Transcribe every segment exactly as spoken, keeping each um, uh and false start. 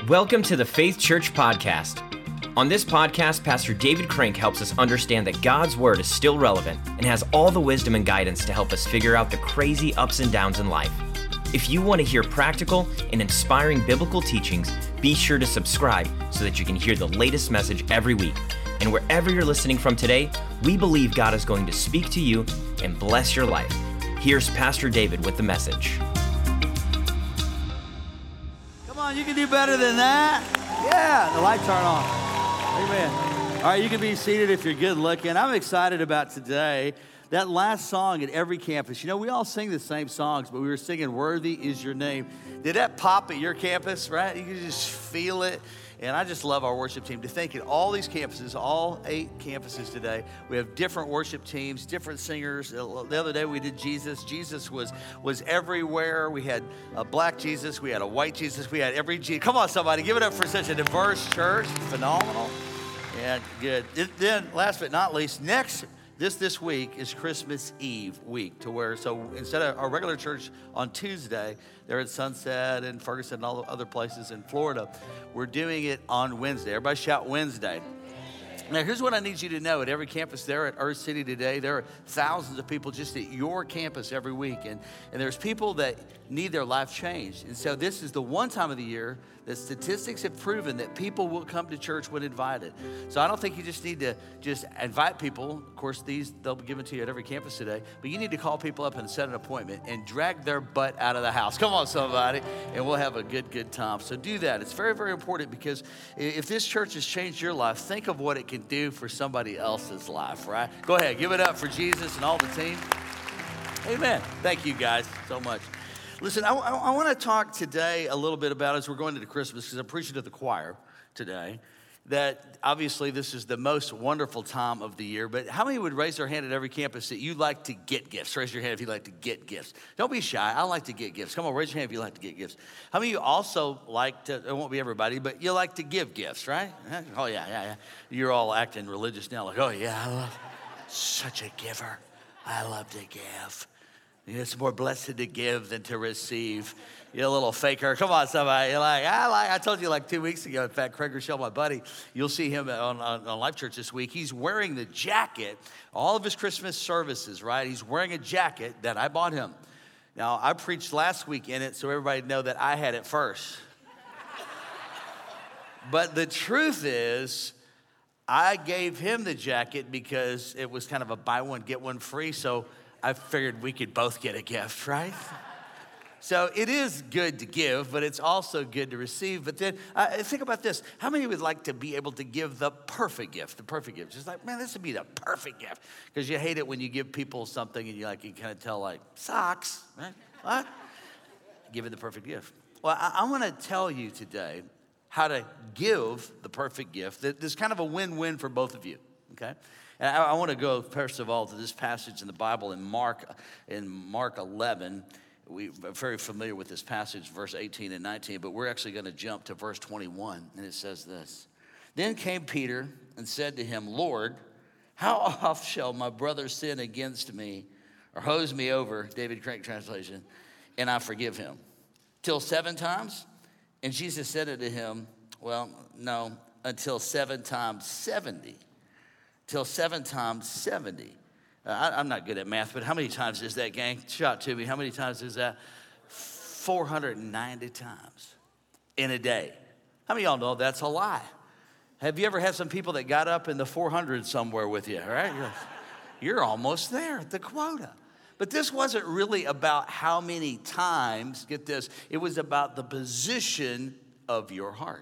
Welcome to the Faith Church Podcast. On this podcast, Pastor David Crank helps us understand that God's Word is still relevant and has all the wisdom and guidance to help us figure out the crazy ups and downs in life. If you want to hear practical and inspiring biblical teachings, be sure to subscribe so that you can hear the latest message every week. And wherever you're listening from today, we believe God is going to speak to you and bless your life. Here's Pastor David with the message. Come on, you can do better than that. Yeah, the lights aren't on. Amen. All right, you can be seated if you're good looking. I'm excited about today. That last song at every campus. You know, we all sing the same songs, but we were singing Worthy Is Your Name. Did that pop at your campus, right? You could just feel it. And I just love our worship team. To think at all these campuses, all eight campuses today, we have different worship teams, different singers. The other day we did Jesus. Jesus was was everywhere. We had a black Jesus. We had a white Jesus. We had every Jesus. Come on, somebody. Give it up for such a diverse church. Phenomenal. Yeah, good. It, then, last but not least, next This this week is Christmas Eve week, to where, so instead of our regular church on Tuesday, they're at Sunset and Ferguson and all the other places in Florida, we're doing it on Wednesday. Everybody shout Wednesday. Now, here's what I need you to know. At every campus there at Earth City today, there are thousands of people just at your campus every week. And, and there's people that need their life changed. And so this is the one time of the year that statistics have proven that people will come to church when invited. So I don't think you just need to just invite people. Of course, these, they'll be given to you at every campus today. But you need to call people up and set an appointment and drag their butt out of the house. Come on, somebody. And we'll have a good, good time. So do that. It's very, very important, because if this church has changed your life, think of what it can do for somebody else's life, right? Go ahead. Give it up for Jesus and all the team. Amen. Thank you guys so much. Listen, I, I, I want to talk today a little bit about, as we're going into Christmas, because I'm preaching to the choir today, that obviously this is the most wonderful time of the year, but how many would raise their hand at every campus that you like to get gifts? Raise your hand if you like to get gifts. Don't be shy. I like to get gifts. Come on, raise your hand if you like to get gifts. How many of you also like to, it won't be everybody, but you like to give gifts, right? Oh, yeah, yeah, yeah. You're all acting religious now, like, oh, yeah, I love such a giver. I love to give. It's more blessed to give than to receive. You're a little faker. Come on, somebody. You're like, I like. I told you like two weeks ago. In fact, Craig Rochelle, my buddy, you'll see him on, on, on Life Church this week. He's wearing the jacket, all of his Christmas services, right? He's wearing a jacket that I bought him. Now, I preached last week in it, so everybody know that I had it first. But the truth is, I gave him the jacket because it was kind of a buy one, get one free, so I figured we could both get a gift, right? So it is good to give, but it's also good to receive. But then uh, think about this. How many would like to be able to give the perfect gift? The perfect gift. Just like, man, this would be the perfect gift. Because you hate it when you give people something and you like you kind of tell, like, socks, right? What? Give it the perfect gift. Well, I, I want to tell you today how to give the perfect gift. There's kind of a win-win for both of you, okay? And I, I want to go, first of all, to this passage in the Bible in Mark, in Mark eleven. We're very familiar with this passage, verse eighteen and nineteen, but we're actually going to jump to verse twenty-one, and it says this. Then came Peter and said to him, Lord, how oft shall my brother sin against me, or hose me over, David Crank translation, and I forgive him? Till seven times? And Jesus said unto him, well, no, until seven times seventy. Till seven times seventy. Uh, I, I'm not good at math, but how many times is that, gang? Shout to me. How many times is that? four hundred ninety times in a day. How many of y'all know that's a lie? Have you ever had some people that got up in the four hundreds somewhere with you, right? You're, you're almost there at the quota. But this wasn't really about how many times, get this, it was about the position of your heart.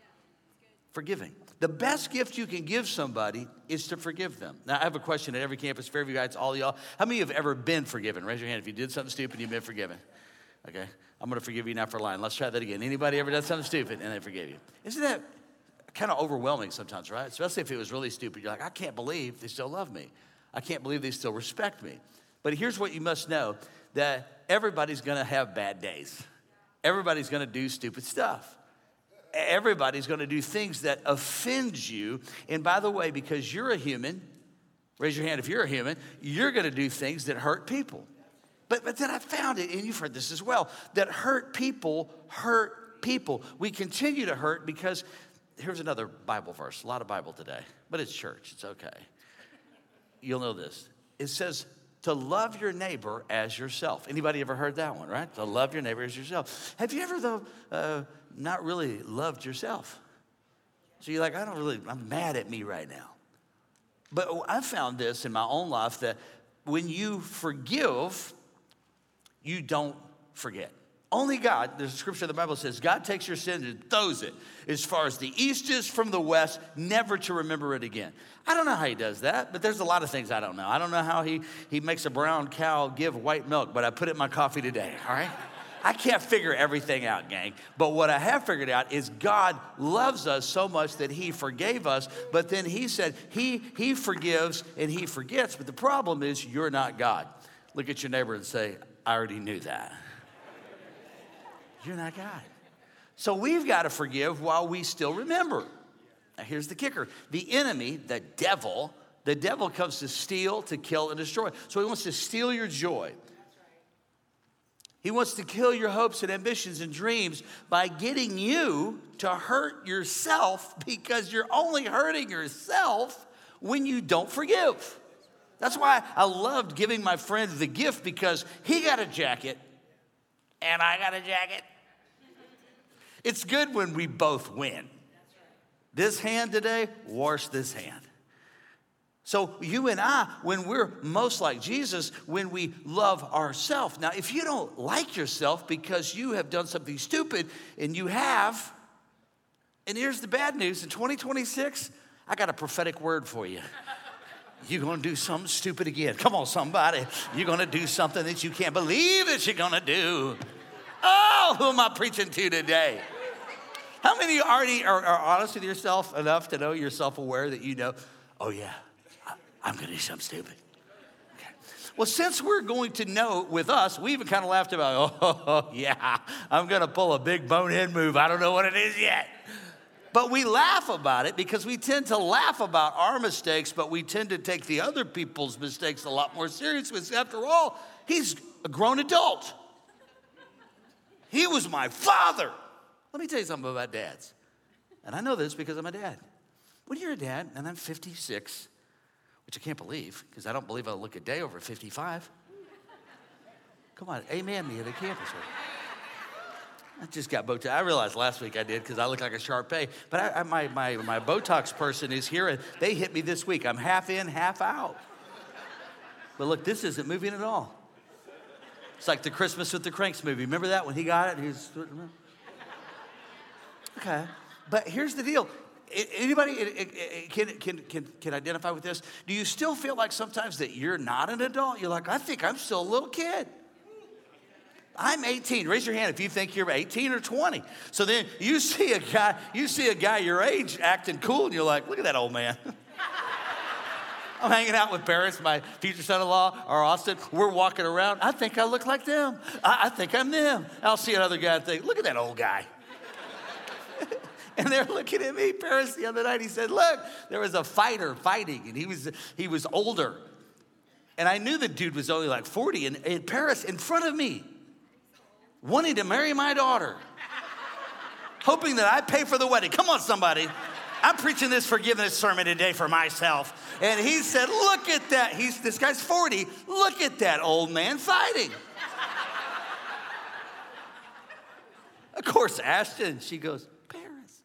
Forgiving. The best gift you can give somebody is to forgive them. Now, I have a question at every campus, Fairview Heights, all of y'all. How many of you have ever been forgiven? Raise your hand if you did something stupid, you've been forgiven. Okay, I'm going to forgive you now for lying. Let's try that again. Anybody ever done something stupid and they forgave you? Isn't that kind of overwhelming sometimes, right? Especially if it was really stupid. You're like, I can't believe they still love me. I can't believe they still respect me. But here's what you must know, that everybody's going to have bad days. Everybody's going to do stupid stuff. Everybody's going to do things that offend you. And by the way, because you're a human, raise your hand if you're a human, you're going to do things that hurt people. But, but then I found it, and you've heard this as well, that hurt people hurt people. We continue to hurt because, here's another Bible verse, a lot of Bible today, but it's church, it's okay. You'll know this. It says to love your neighbor as yourself. Anybody ever heard that one, right? To love your neighbor as yourself. Have you ever, though, uh, not really loved yourself? So you're like, I don't really, I'm mad at me right now. But I found this in my own life that when you forgive, you don't forget. Only God, there's a scripture in the Bible says, God takes your sin and throws it as far as the east is from the west, never to remember it again. I don't know how he does that, but there's a lot of things I don't know. I don't know how he, he makes a brown cow give white milk, but I put it in my coffee today, all right? I can't figure everything out, gang. But what I have figured out is God loves us so much that he forgave us, but then he said he, he forgives and he forgets. But the problem is you're not God. Look at your neighbor and say, I already knew that. You're not God. So we've got to forgive while we still remember. Now here's the kicker. The enemy, the devil, the devil comes to steal, to kill, and destroy. So he wants to steal your joy. He wants to kill your hopes and ambitions and dreams by getting you to hurt yourself, because you're only hurting yourself when you don't forgive. That's why I loved giving my friend the gift, because he got a jacket and I got a jacket. It's good when we both win. This hand today, wash this hand. So you and I, when we're most like Jesus, when we love ourselves. Now, if you don't like yourself because you have done something stupid, and you have, and here's the bad news, in twenty twenty-six, I got a prophetic word for you. You're going to do something stupid again. Come on, somebody. You're going to do something that you can't believe that you're going to do. Oh, who am I preaching to today? How many of you already are, are honest with yourself enough to know you're self-aware that you know, oh yeah, I, I'm going to do something stupid. Okay. Well, since we're going to know with us, we even kind of laughed about, oh yeah, I'm going to pull a big bonehead move. I don't know what it is yet. But we laugh about it because we tend to laugh about our mistakes, but we tend to take the other people's mistakes a lot more seriously. After all, he's a grown adult. He was my father. Let me tell you something about dads. And I know this because I'm a dad. When you're a dad, and I'm fifty-six, which I can't believe, because I don't believe I'll look a day over fifty-five. Come on, amen me at the campus. I just got Botox. I realized last week I did because I look like a Shar-Pei. But I, I, my, my, my Botox person is here, and they hit me this week. I'm half in, half out. But look, this isn't moving at all. It's like the Christmas with the Cranks movie. Remember that when he got it? He was, okay. But here's the deal. Anybody can, can, can, can identify with this? Do you still feel like sometimes that you're not an adult? You're like, I think I'm still a little kid. I'm eighteen. Raise your hand if you think you're eighteen or twenty. So then you see a guy, you see a guy your age acting cool, and you're like, look at that old man. I'm hanging out with Paris, my future son-in-law, or Austin. We're walking around. I think I look like them. I, I think I'm them. I'll see another guy and think, look at that old guy. And they're looking at me. Paris the other night, he said, look, there was a fighter fighting, and he was he was older. And I knew the dude was only like forty, and, and Paris in front of me, wanting to marry my daughter, hoping that I pay for the wedding. Come on, somebody. I'm preaching this forgiveness sermon today for myself. And he said, look at that. He's, this guy's forty. Look at that old man fighting. Of course, Ashton, she goes, Paris.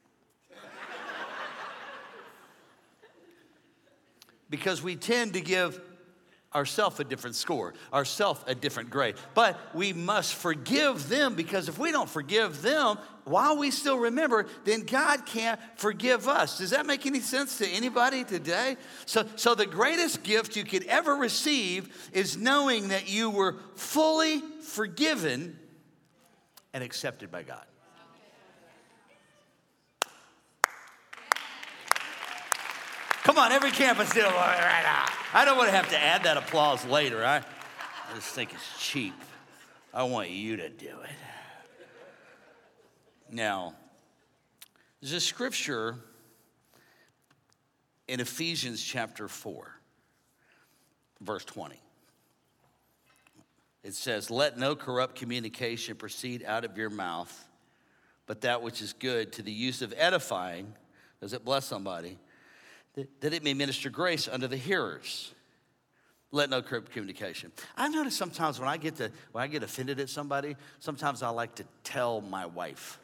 Because we tend to give ourself a different score, ourself a different grade. But we must forgive them, because if we don't forgive them while we still remember, then God can't forgive us. Does that make any sense to anybody today? So, so the greatest gift you could ever receive is knowing that you were fully forgiven and accepted by God. Come on, every campus do it right now. I don't want to have to add that applause later. I, I just think it's cheap. I want you to do it. Now, there's a scripture in Ephesians chapter four, verse twenty. It says, let no corrupt communication proceed out of your mouth, but that which is good to the use of edifying, does it bless somebody, that, that it may minister grace unto the hearers. Let no corrupt communication. I've noticed sometimes when I get to when I get offended at somebody, sometimes I like to tell my wife.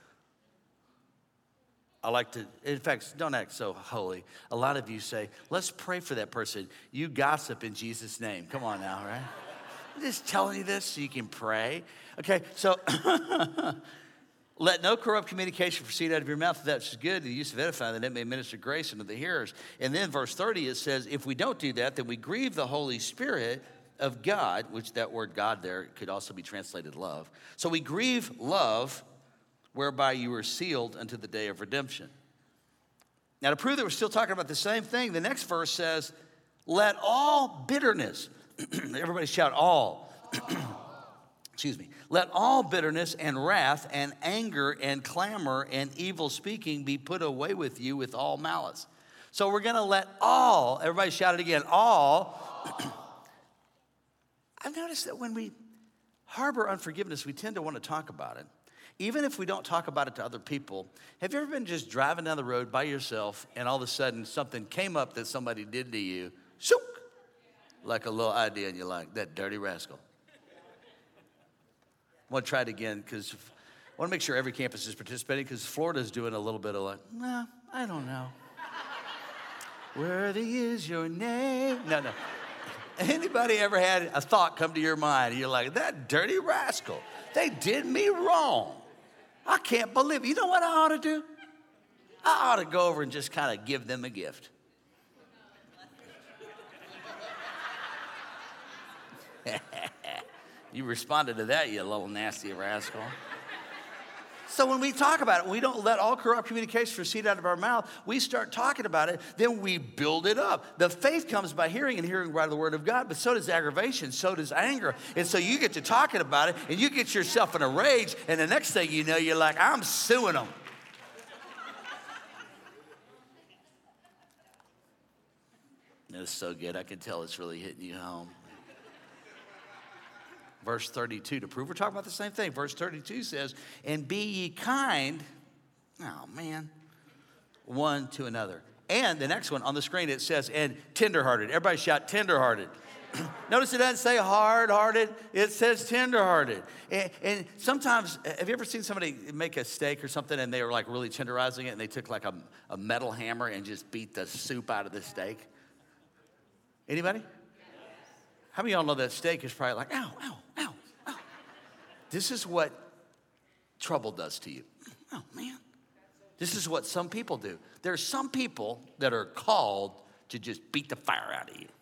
I like to, in fact, don't act so holy. A lot of you say, let's pray for that person. You gossip in Jesus' name. Come on now, right? I'm just telling you this so you can pray. Okay, so let no corrupt communication proceed out of your mouth. That's good, the use of edifying, that it may minister grace unto the hearers. And then verse thirty, it says, if we don't do that, then we grieve the Holy Spirit of God, which that word God there could also be translated love. So we grieve love, whereby you were sealed unto the day of redemption. Now, to prove that we're still talking about the same thing, the next verse says, let all bitterness, everybody shout all. Excuse me. Let all bitterness and wrath and anger and clamor and evil speaking be put away with you with all malice. So we're going to let all, everybody shout it again, all. I've noticed that when we harbor unforgiveness, we tend to want to talk about it. Even if we don't talk about it to other people, have you ever been just driving down the road by yourself and all of a sudden something came up that somebody did to you, shook, like a little idea, and you're like, that dirty rascal. I want to try it again because I want to make sure every campus is participating because Florida's doing a little bit of like, no, I don't know. Worthy is your name. No, no. Anybody ever had a thought come to your mind and you're like, that dirty rascal, they did me wrong. I can't believe it. You know what I ought to do? I ought to go over and just kind of give them a gift. You responded to that, you little nasty rascal. So when we talk about it, we don't let all corrupt communication proceed out of our mouth. We start talking about it, then we build it up. The faith comes by hearing, and hearing by the word of God, but so does aggravation, so does anger. And so you get to talking about it, and you get yourself in a rage, and the next thing you know, you're like, I'm suing them. That's so good. I can tell it's really hitting you home. Verse thirty-two, to prove we're talking about the same thing. Verse thirty-two says, and be ye kind, oh man, one to another. And the next one on the screen, it says, and tenderhearted. Everybody shout tenderhearted. Notice it doesn't say hard-hearted, it says tenderhearted. And, and sometimes, have you ever seen somebody make a steak or something and they were like really tenderizing it and they took like a, a metal hammer and just beat the soup out of the steak? Anybody? How many of y'all know that steak is probably like, ow, ow, ow, ow. This is what trouble does to you. Oh, man. This is what some people do. There are some people that are called to just beat the fire out of you.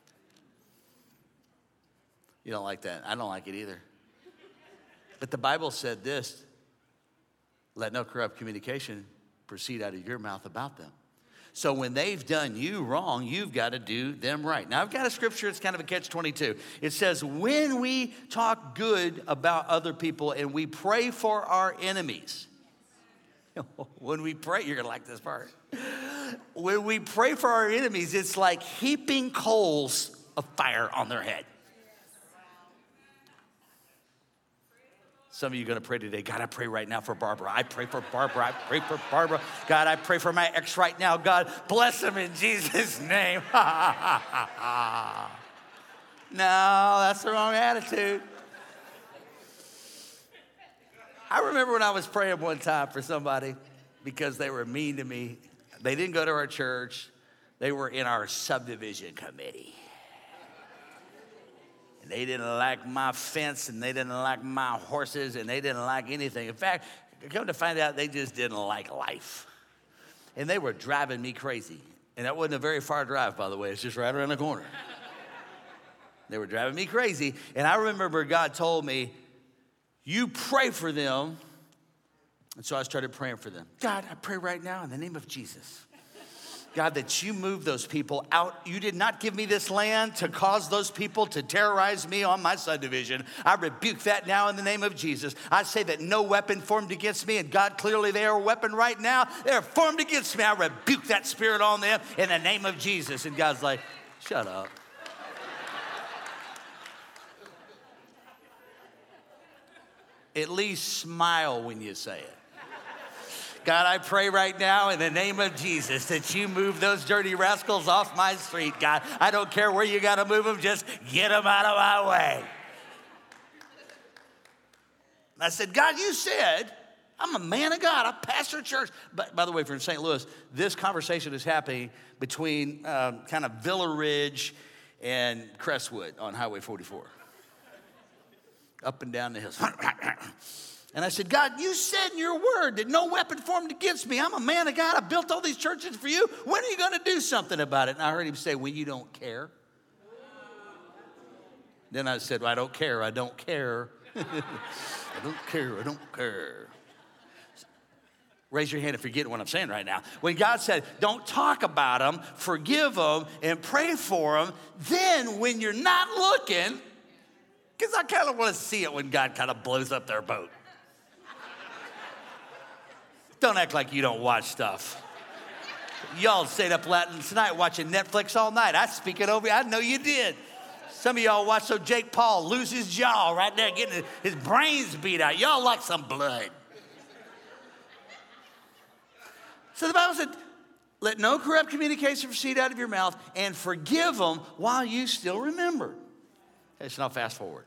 You don't like that. I don't like it either. But the Bible said this, let no corrupt communication proceed out of your mouth about them. So when they've done you wrong, you've got to do them right. Now, I've got a scripture, it's kind of a catch twenty-two. It says, when we talk good about other people and we pray for our enemies. When we pray, you're going to like this part. When we pray for our enemies, it's like heaping coals of fire on their head. Some of you are going to pray today. God, I pray right now for Barbara. I pray for Barbara. I pray for Barbara. God, I pray for my ex right now. God, bless him in Jesus' name. No, that's the wrong attitude. I remember when I was praying one time for somebody because they were mean to me. They didn't go to our church. They were in our subdivision committee. And they didn't like my fence, and they didn't like my horses, and they didn't like anything. In fact, come to find out, they just didn't like life. And they were driving me crazy. And that wasn't a very far drive, by the way. It's just right around the corner. They were driving me crazy. And I remember God told me, you pray for them. And so I started praying for them. God, I pray right now in the name of Jesus. God, that you move those people out. You did not give me this land to cause those people to terrorize me on my subdivision. I rebuke that now in the name of Jesus. I say that no weapon formed against me, and God, clearly they are a weapon right now. They're formed against me. I rebuke that spirit on them in the name of Jesus. And God's like, shut up. At least smile when you say it. God, I pray right now in the name of Jesus that you move those dirty rascals off my street, God. I don't care where you got to move them, just get them out of my way. And I said, God, you said, I'm a man of God. I pastor a church. But by the way, if you're in Saint Louis, this conversation is happening between um, kind of Villa Ridge and Crestwood on Highway forty-four. Up and down the hills. And I said, God, you said in your word that no weapon formed against me. I'm a man of God. I built all these churches for you. When are you going to do something about it? And I heard him say, when you don't care. Then I said, well, I don't care. I don't care. I don't care. I don't care. Raise your hand if you're getting what I'm saying right now. When God said, don't talk about them, forgive them, and pray for them, then when you're not looking, because I kind of want to see it when God kind of blows up their boat. Don't act like you don't watch stuff. Y'all stayed up late tonight watching Netflix all night. I speak it over you. I know you did. Some of y'all watched so Jake Paul lose his jaw right there, getting his brains beat out. Y'all like some blood. So the Bible said, let no corrupt communication proceed out of your mouth, and forgive them while you still remember. Okay, so now fast forward.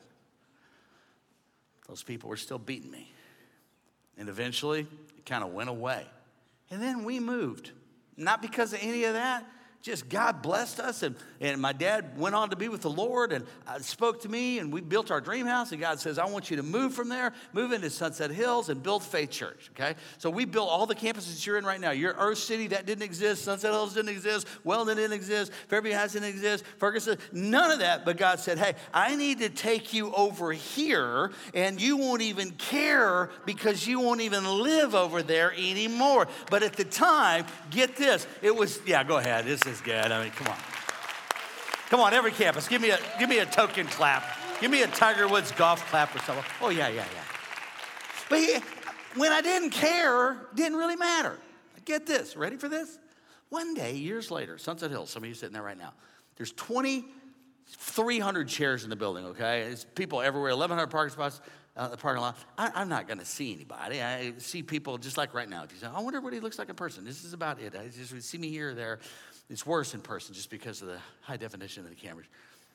Those people were still beating me. And eventually, it kind of went away. And then we moved. Not because of any of that. Just God blessed us, and, and my dad went on to be with the Lord, and uh, spoke to me, and we built our dream house, and God says, I want you to move from there, move into Sunset Hills, and build Faith Church, okay? So we built all the campuses you're in right now. You're Earth City, that didn't exist. Sunset Hills didn't exist. Weldon didn't exist. Fairview Heights didn't exist. Ferguson, none of that, but God said, hey, I need to take you over here, and you won't even care because you won't even live over there anymore. But at the time, get this, it was, yeah, go ahead, this is good. I mean, come on. Come on, every campus, give me a give me a token clap. Give me a Tiger Woods golf clap or something. Oh, yeah, yeah, yeah. But he, when I didn't care, it didn't really matter. Get this, ready for this? One day, years later, Sunset Hills, some of you sitting there right now, there's twenty-three hundred chairs in the building, okay? It's people everywhere, eleven hundred parking spots. Uh, the parking lot. I, I'm not going to see anybody. I see people just like right now. If you say, I wonder what he looks like in person. This is about it. I just see me here or there. It's worse in person just because of the high definition of the cameras.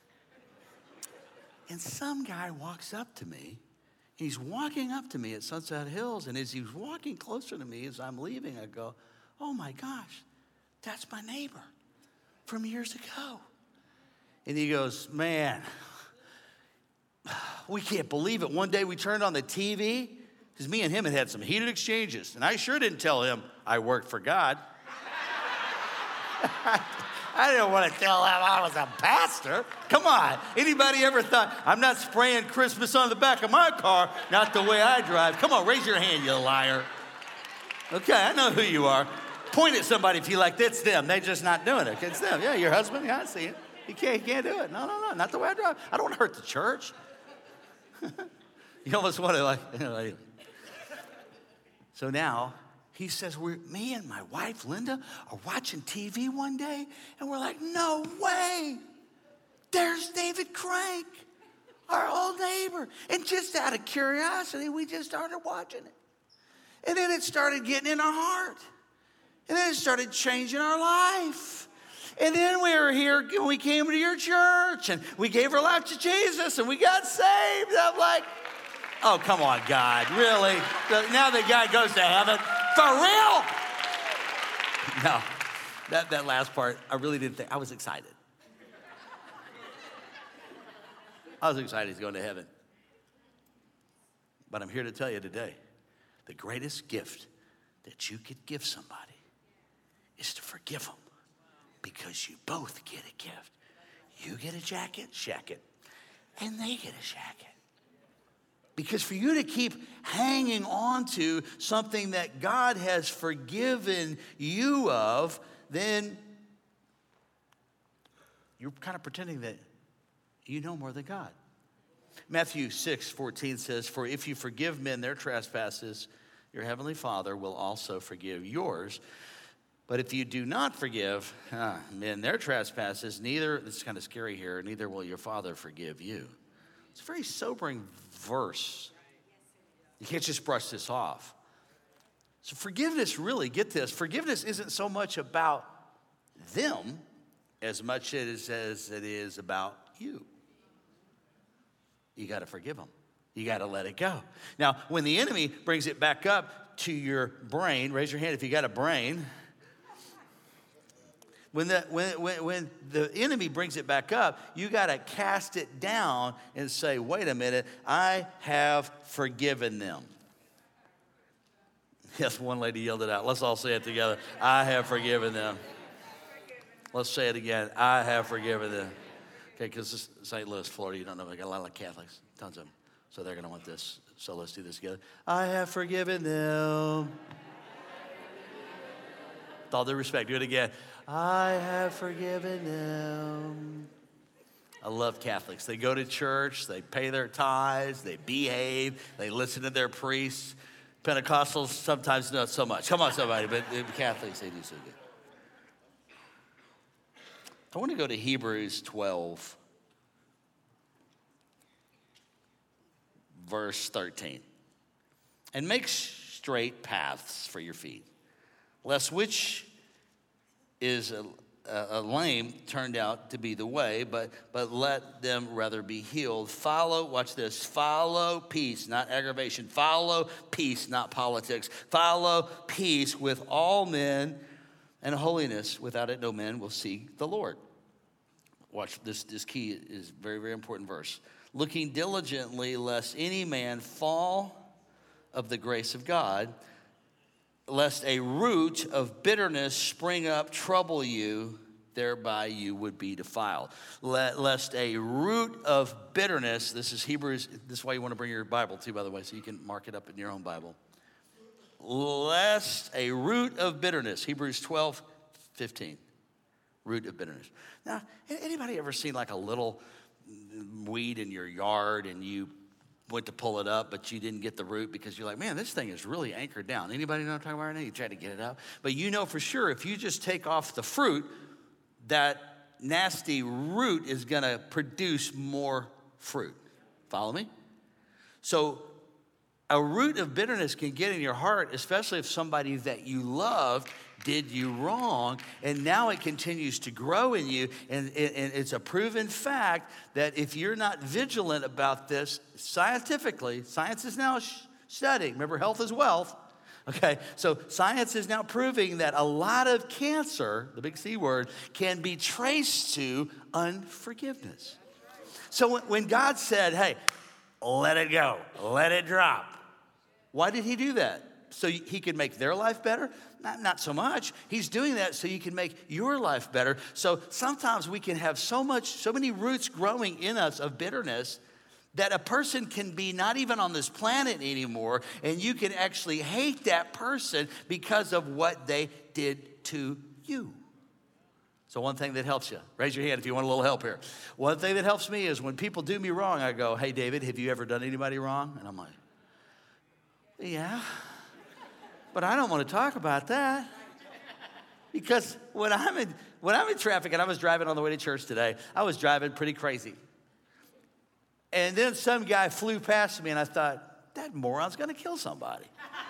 And some guy walks up to me. He's walking up to me at Sunset Hills. And as he's walking closer to me as I'm leaving, I go, oh my gosh, that's my neighbor from years ago. And he goes, man, we can't believe it. One day we turned on the T V because me and him had had some heated exchanges. And I sure didn't tell him I worked for God. I didn't want to tell him I was a pastor. Come on. Anybody ever thought, I'm not spraying Christmas on the back of my car, not the way I drive. Come on, raise your hand, you liar. Okay, I know who you are. Point at somebody if you like, that's them. They're just not doing it. It's them. Yeah, your husband. Yeah, I see it. You can't, you can't do it. No, no, no, not the way I drive. I don't want to hurt the church. You almost want to like, you know, like. So now he says, we're, me and my wife, Linda, are watching T V one day, and we're like, no way. There's David Crank, our old neighbor. And just out of curiosity, we just started watching it. And then it started getting in our heart. And then it started changing our life. And then we were here, we came to your church, and we gave our life to Jesus, and we got saved. I'm like, oh, come on, God, really? Now that God goes to heaven, for real? No, that, that last part, I really didn't think, I was excited. I was excited he's going to heaven. But I'm here to tell you today, the greatest gift that you could give somebody is to forgive them, because you both get a gift. You get a jacket, shacket, and they get a shacket. Because for you to keep hanging on to something that God has forgiven you of, then you're kind of pretending that you know more than God. Matthew six fourteen says, for if you forgive men their trespasses, your heavenly Father will also forgive yours. But if you do not forgive ah, men their trespasses, neither, this is kind of scary here, neither will your Father forgive you. It's a very sobering verse. You can't just brush this off. So forgiveness, really, get this, forgiveness isn't so much about them as much as it is about you. You got to forgive them. You got to let it go. Now, when the enemy brings it back up to your brain, raise your hand if you got a brain. When the, when, when, when the enemy brings it back up, you got to cast it down and say, wait a minute, I have forgiven them. Yes, one lady yelled it out. Let's all say it together. I have forgiven them. Let's say it again. I have forgiven them. Okay, because Saint Louis, Florida, you don't know, we got a lot of Catholics, tons of them. So they're going to want this. So let's do this together. I have forgiven them. With all due respect, do it again. I have forgiven them. I love Catholics. They go to church, they pay their tithes, they behave, they listen to their priests. Pentecostals sometimes not so much. Come on, somebody, but Catholics, they do so good. I want to go to Hebrews twelve, verse thirteen. And make straight paths for your feet, lest which is a, a, a lame turned out to be the way, but, but let them rather be healed. Follow, watch this, follow peace, not aggravation. Follow peace, not politics. Follow peace with all men and holiness. Without it, no man will see the Lord. Watch, this, this key is very, very important verse. Looking diligently, lest any man fall of the grace of God, lest a root of bitterness spring up, trouble you, thereby you would be defiled. Lest a root of bitterness, this is Hebrews, this is why you want to bring your Bible too, by the way, so you can mark it up in your own Bible. Lest a root of bitterness, Hebrews twelve, fifteen, root of bitterness. Now, anybody ever seen like a little weed in your yard and you went to pull it up, but you didn't get the root because you're like, man, this thing is really anchored down. Anybody know what I'm talking about right now? You try to get it out. But you know for sure if you just take off the fruit, that nasty root is going to produce more fruit. Follow me? So a root of bitterness can get in your heart, especially if somebody that you loved did you wrong, and now it continues to grow in you, and, and it's a proven fact that if you're not vigilant about this scientifically, science is now studying, remember health is wealth, okay, so science is now proving that a lot of cancer, the big C word, can be traced to unforgiveness. So when God said, hey, let it go, let it drop, why did he do that? So he could make their life better? Not, not so much. He's doing that so you can make your life better. So sometimes we can have so much, so many roots growing in us of bitterness that a person can be not even on this planet anymore, and you can actually hate that person because of what they did to you. So one thing that helps you, raise your hand if you want a little help here. One thing that helps me is when people do me wrong, I go, hey, David, have you ever done anybody wrong? And I'm like, yeah. But I don't want to talk about that. Because when I'm in when I'm in traffic, and I was driving on the way to church today, I was driving pretty crazy. And then some guy flew past me, and I thought, that moron's going to kill somebody.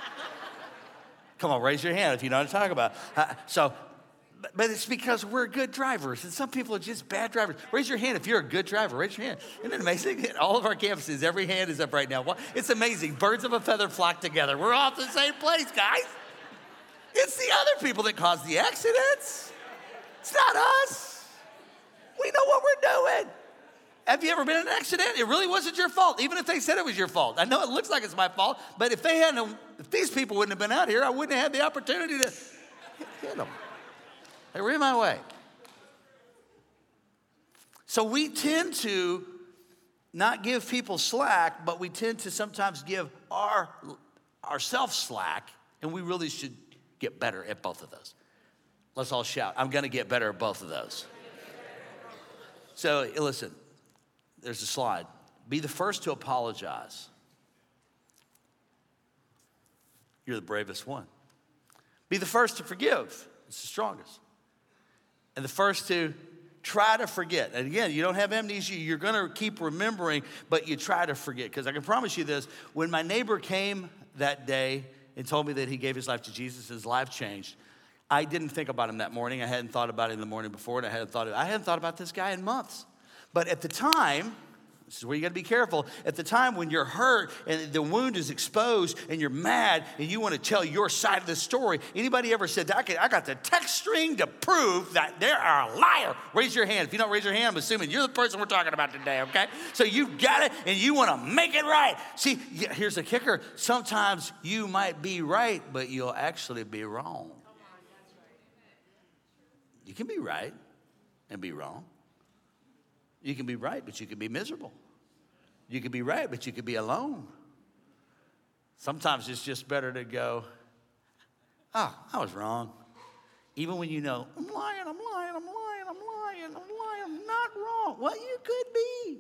Come on, raise your hand if you know what I'm talking about. Uh, so, but, but it's because we're good drivers, and some people are just bad drivers. Raise your hand if you're a good driver. Raise your hand. Isn't it amazing? All of our campuses, every hand is up right now. It's amazing. Birds of a feather flock together. We're all at the same place, guys. It's the other people that cause the accidents. It's not us. We know what we're doing. Have you ever been in an accident? It really wasn't your fault, even if they said it was your fault. I know it looks like it's my fault, but if they hadn't, if these people wouldn't have been out here, I wouldn't have had the opportunity to hit them. They were in my way. So we tend to not give people slack, but we tend to sometimes give our ourselves slack, and we really should get better at both of those. Let's all shout, I'm going to get better at both of those. So listen, there's a slide. Be the first to apologize. You're the bravest one. Be the first to forgive. It's the strongest. And the first to try to forget. And again, you don't have amnesia. You're going to keep remembering, but you try to forget. Because I can promise you this, when my neighbor came that day and told me that he gave his life to Jesus. His life changed. I didn't think about him that morning. I hadn't thought about it in the morning before, and I hadn't thought, I hadn't thought about this guy in months. But at the time, this is where you got to be careful. At the time when you're hurt and the wound is exposed and you're mad and you want to tell your side of the story, anybody ever said, I got the text string to prove that they're a liar? Raise your hand. If you don't raise your hand, I'm assuming you're the person we're talking about today, okay? So you've got it and you want to make it right. See, here's the kicker. Sometimes you might be right, but you'll actually be wrong. You can be right and be wrong. You can be right, but you can be miserable. You can be right, but you can be alone. Sometimes it's just better to go, oh, I was wrong. Even when you know, I'm lying, I'm lying, I'm lying, I'm lying, I'm lying, I'm not wrong. Well, you could be.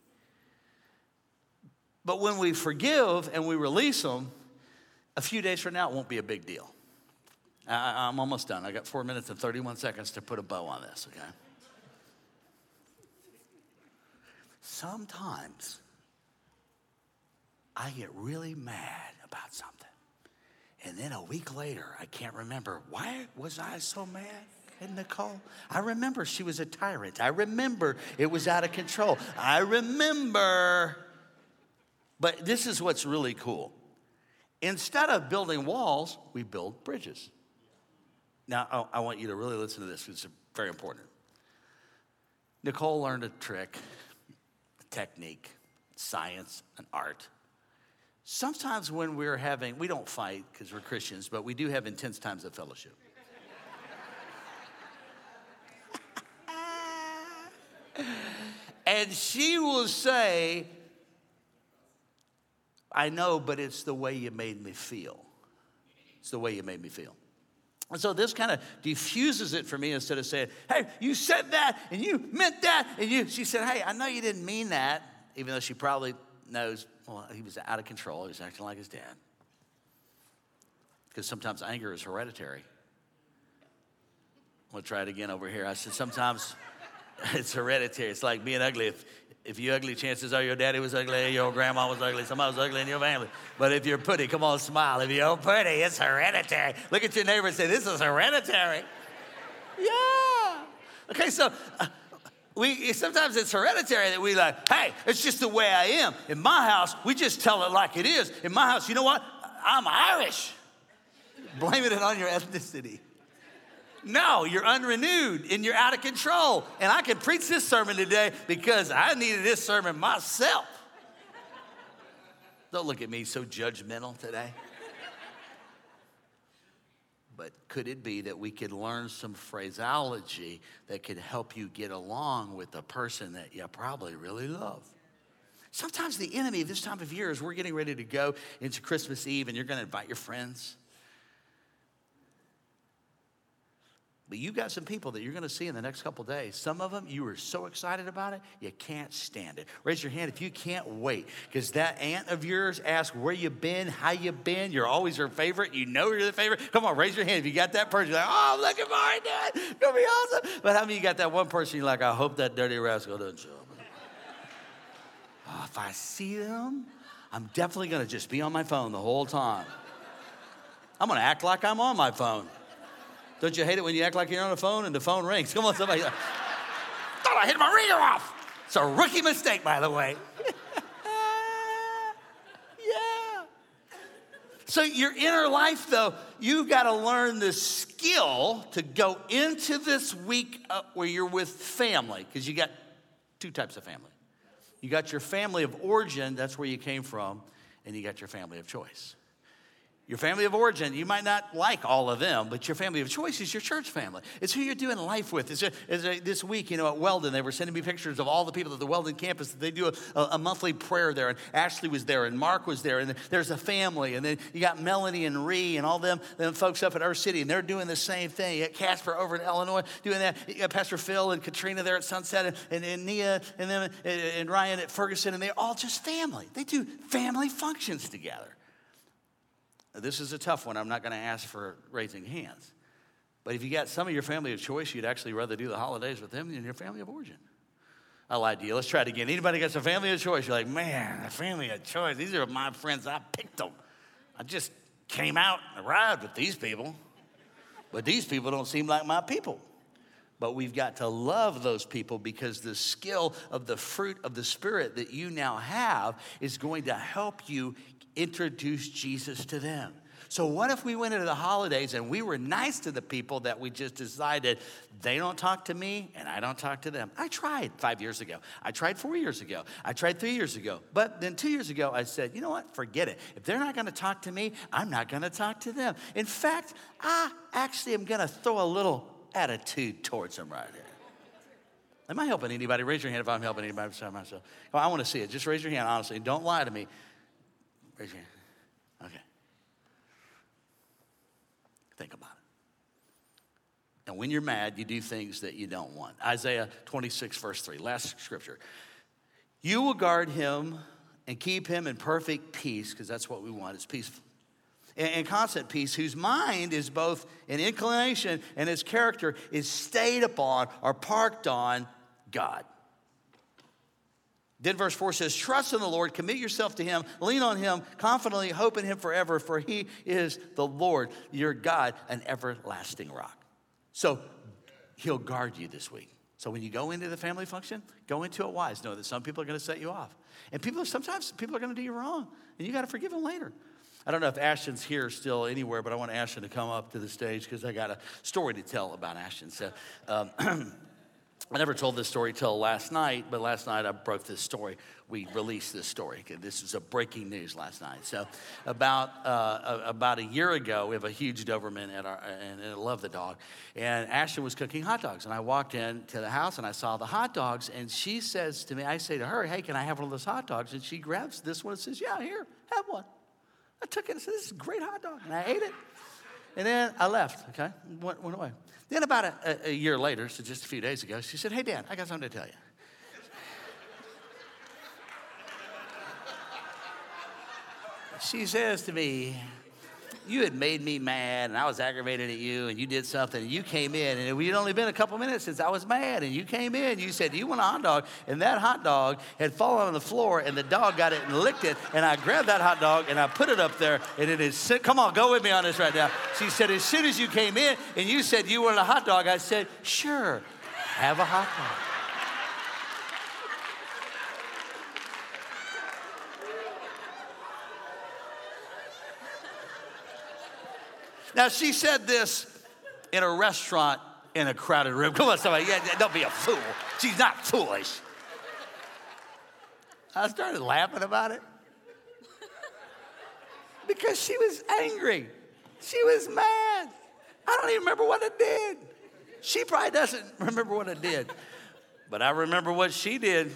But when we forgive and we release them, a few days from now, it won't be a big deal. I, I'm almost done. I got four minutes and thirty-one seconds to put a bow on this, okay? Sometimes I get really mad about something. And then a week later, I can't remember. Why was I so mad at Nicole? I remember she was a tyrant. I remember it was out of control. I remember. But this is what's really cool. Instead of building walls, we build bridges. Now, I want you to really listen to this because it's very important. Nicole learned a trick. Technique, science, and art. Sometimes when we're having, we don't fight because we're Christians, but we do have intense times of fellowship. And she will say, I know, but it's the way you made me feel. It's the way you made me feel. And so this kind of diffuses it for me instead of saying, hey, you said that and you meant that. And you, she said, hey, I know you didn't mean that, even though she probably knows, well, he was out of control. He was acting like his dad. Because sometimes anger is hereditary. We'll try it again over here. I said, sometimes it's hereditary. It's like being ugly. If, if you're ugly, chances are your daddy was ugly, your grandma was ugly, somebody was ugly in your family. But if you're pretty, come on, smile. If you're pretty, it's hereditary. Look at your neighbor and say, this is hereditary. Yeah. Okay, so uh, we sometimes it's hereditary that we like, hey, it's just the way I am. In my house, we just tell it like it is. In my house, you know what? I'm Irish. Blaming it on your ethnicity. No, you're unrenewed and you're out of control. And I can preach this sermon today because I needed this sermon myself. Don't look at me so judgmental today. But could it be that we could learn some phraseology that could help you get along with the person that you probably really love? Sometimes the enemy this time of year, as we're getting ready to go into Christmas Eve and you're going to invite your friends, but you've got some people that you're going to see in the next couple of days. Some of them, you are so excited about it, you can't stand it. Raise your hand if you can't wait, because that aunt of yours asks where you been, how you been. You're always her favorite. You know you're the favorite. Come on, raise your hand if you got that person. You're like, oh, I'm looking for it, Dad. It's going to be awesome. But how many of you got that one person you're like, I hope that dirty rascal doesn't show up? Oh, if I see them, I'm definitely going to just be on my phone the whole time. I'm going to act like I'm on my phone. Don't you hate it when you act like you're on the phone and the phone rings? Come on, somebody. Thought I hit my ringer off. It's a rookie mistake, by the way. Yeah. So your inner life, though, you've got to learn the skill to go into this week where you're with family, because you got two types of family. You got your family of origin, that's where you came from, and you got your family of choice. Your family of origin, you might not like all of them, but your family of choice is your church family. It's who you're doing life with. It's a, it's a, this week, you know, at Weldon, they were sending me pictures of all the people at the Weldon campus. They do a, a monthly prayer there, and Ashley was there, and Mark was there, and there's a family, and then you got Melanie and Ree and all them, them folks up at Earth City, and they're doing the same thing. You got Casper over in Illinois doing that. You got Pastor Phil and Katrina there at Sunset, and, and, and Nia and them and, and Ryan at Ferguson, and they're all just family. They do family functions together. This is a tough one. I'm not going to ask for raising hands. But if you got some of your family of choice, you'd actually rather do the holidays with them than your family of origin. I lied to you. Let's try it again. Anybody got some family of choice? You're like, man, a family of choice. These are my friends. I picked them. I just came out and arrived with these people, but these people don't seem like my people. But we've got to love those people because the skill of the fruit of the Spirit that you now have is going to help you introduce Jesus to them. So what if we went into the holidays and we were nice to the people that we just decided they don't talk to me and I don't talk to them? I tried five years ago. I tried four years ago. I tried three years ago. But then two years ago, I said, you know what? Forget it. If they're not going to talk to me, I'm not going to talk to them. In fact, I actually am going to throw a little attitude towards them right here. Am I helping anybody? Raise your hand if I'm helping anybody besides myself. Well, I want to see it. Just raise your hand, honestly. Don't lie to me. Raise your hand. Okay. Think about it. And when you're mad, you do things that you don't want. Isaiah twenty-six, verse three, last scripture. You will guard him and keep him in perfect peace, because that's what we want, is peaceful. And constant peace, whose mind is both an inclination and his character is stayed upon or parked on God. Then verse four says, trust in the Lord, commit yourself to him, lean on him, confidently hope in him forever, for he is the Lord, your God, an everlasting rock. So he'll guard you this week. So when you go into the family function, go into it wise. Know that some people are going to set you off. And people, sometimes people are going to do you wrong, and you got to forgive them later. I don't know if Ashton's here still anywhere, but I want Ashton to come up to the stage because I got a story to tell about Ashton. So um, I never told this story till last night, but last night I broke this story. We released this story. This was a breaking news last night. So about uh, about a year ago, we have a huge Doberman at our, and I love the dog. And Ashton was cooking hot dogs, and I walked into the house and I saw the hot dogs, and she says to me, I say to her, "Hey, can I have one of those hot dogs?" And she grabs this one and says, "Yeah, here, have one." I took it and said, "This is a great hot dog," and I ate it. And then I left, okay, went, went away. Then about a, a year later, so just a few days ago, she said, "Hey, Dan, I got something to tell you." She says to me, "You had made me mad, and I was aggravated at you, and you did something, and you came in, and it had only been a couple minutes since I was mad, and you came in, you said, 'Do you want a hot dog?' And that hot dog had fallen on the floor, and the dog got it and licked it, and I grabbed that hot dog, and I put it up there, and it is, come on, go with me on this right now." She said, "As soon as you came in, and you said you wanted a hot dog, I said, 'Sure, have a hot dog.'" Now, she said this in a restaurant in a crowded room. Come on, somebody, yeah, don't be a fool. She's not foolish. I started laughing about it because she was angry. She was mad. I don't even remember what I did. She probably doesn't remember what I did, but I remember what she did.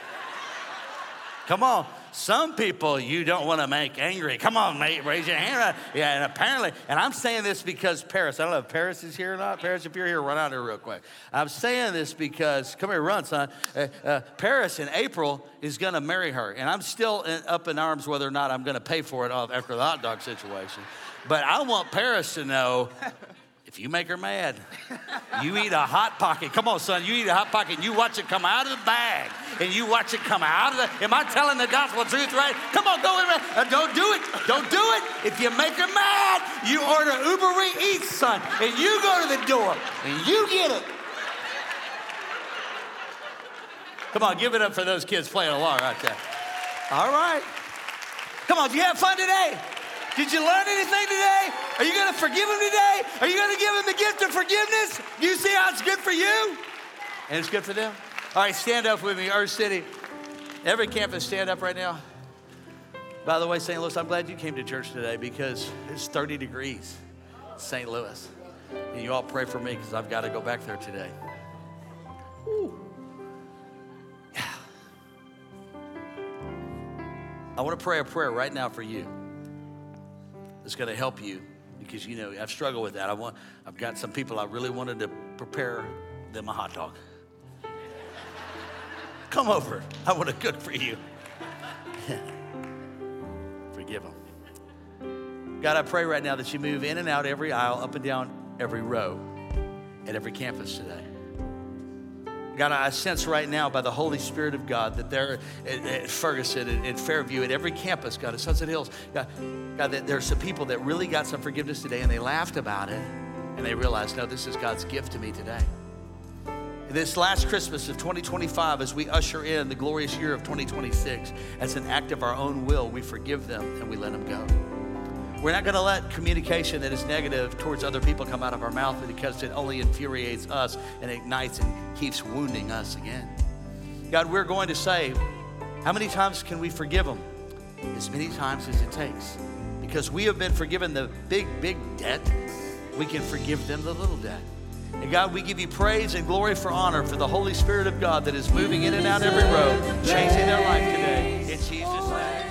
Come on. Some people you don't want to make angry. Come on, mate, raise your hand. Yeah, and apparently, and I'm saying this because Paris, I don't know if Paris is here or not. Paris, if you're here, run out here real quick. I'm saying this because, come here, run, son. Uh, uh, Paris in April is going to marry her, and I'm still in, up in arms whether or not I'm going to pay for it after the hot dog situation. But I want Paris to know, if you make her mad, you eat a Hot Pocket. Come on, son, you eat a Hot Pocket and you watch it come out of the bag. And you watch it come out of the, am I telling the gospel truth right? Come on, go in there. Uh, don't do it. Don't do it. If you make her mad, you order Uber Eats, son. And you go to the door and you get it. Come on, give it up for those kids playing along right there. All right. Come on, did you have fun today? Did you learn anything today? Are you going to forgive him today? Are you going to give him the gift of forgiveness? You see how it's good for you? And it's good for them? All right, stand up with me, Earth City. Every campus, stand up right now. By the way, Saint Louis, I'm glad you came to church today because it's thirty degrees in Saint Louis. And you all pray for me because I've got to go back there today. Woo. Yeah. I want to pray a prayer right now for you. It's going to help you because, you know, I've struggled with that. I want, I've got some people I really wanted to prepare them a hot dog. Come over. I want to cook for you. Forgive them. God, I pray right now that you move in and out every aisle, up and down every row at every campus today. God, I sense right now by the Holy Spirit of God that there at, at Ferguson, at, at Fairview, at every campus, God, at Sunset Hills, God, God, that there's some people that really got some forgiveness today and they laughed about it and they realized, no, this is God's gift to me today. This last Christmas of twenty twenty-five, as we usher in the glorious year of twenty twenty-six, as an act of our own will, we forgive them and we let them go. We're not going to let communication that is negative towards other people come out of our mouth because it only infuriates us and ignites and keeps wounding us again. God, we're going to say, how many times can we forgive them? As many times as it takes. Because we have been forgiven the big, big debt, we can forgive them the little debt. And God, we give you praise and glory for honor for the Holy Spirit of God that is moving in and out every road, changing their life today. In Jesus' name.